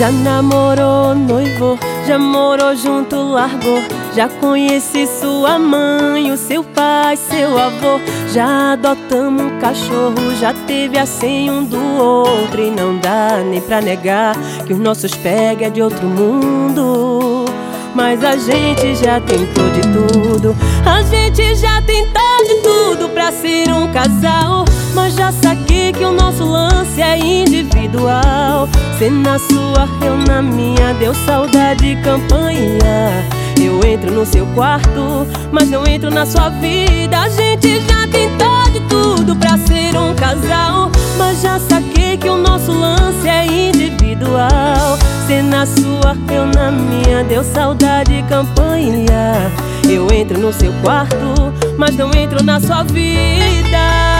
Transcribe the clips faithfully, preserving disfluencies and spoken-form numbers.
Já namorou, noivou, já morou junto, largou. Já conheci sua mãe, o seu pai, seu avô. Já adotamos um cachorro, já teve a senha um do outro. E não dá nem pra negar que os nossos pega é de outro mundo. Mas a gente já tentou de tudo, a gente já tentou de tudo pra ser um casal. Mas já saquei que o nosso lance é individual. Cê na sua, eu na minha, deu saudade campanha. Eu entro no seu quarto, mas não entro na sua vida. A gente já tentou de tudo pra ser um casal. Mas já saquei que o nosso lance é individual. Cê na sua, eu na minha, deu saudade campanha. Eu entro no seu quarto, mas não entro na sua vida.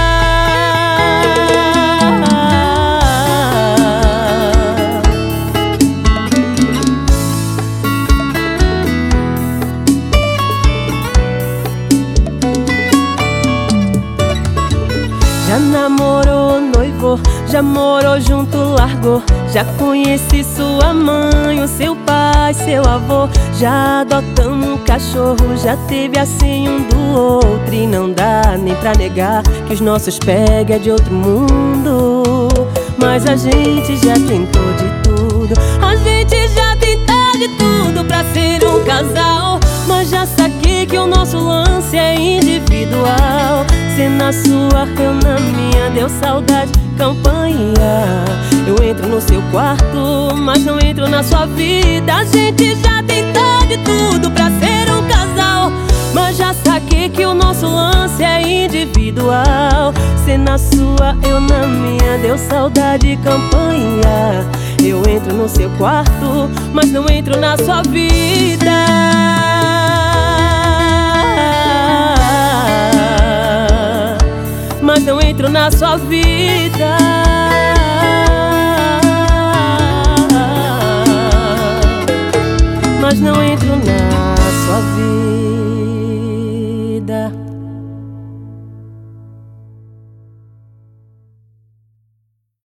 Já namorou, noivou, já morou junto, largou. Já conheci sua mãe, o seu pai, seu avô. Já adotamos um cachorro, já teve a senha um do outro. E não dá nem pra negar que os nossos pega é de outro mundo. Mas a gente já tentou de tudo, a gente já tentou de tudo pra ser um casal. Mas já saquei que o nosso lance é individual. Cê na sua, eu na minha, deu saudade campanha. Eu entro no seu quarto, mas não entro na sua vida. A gente já tentou de tudo pra ser um casal. Mas já saquei que o nosso lance é individual. Cê na sua, eu na minha, deu saudade campanha. Eu entro no seu quarto, mas não entro na sua vida. Mas não entro na sua vida. Mas não entro na sua vida.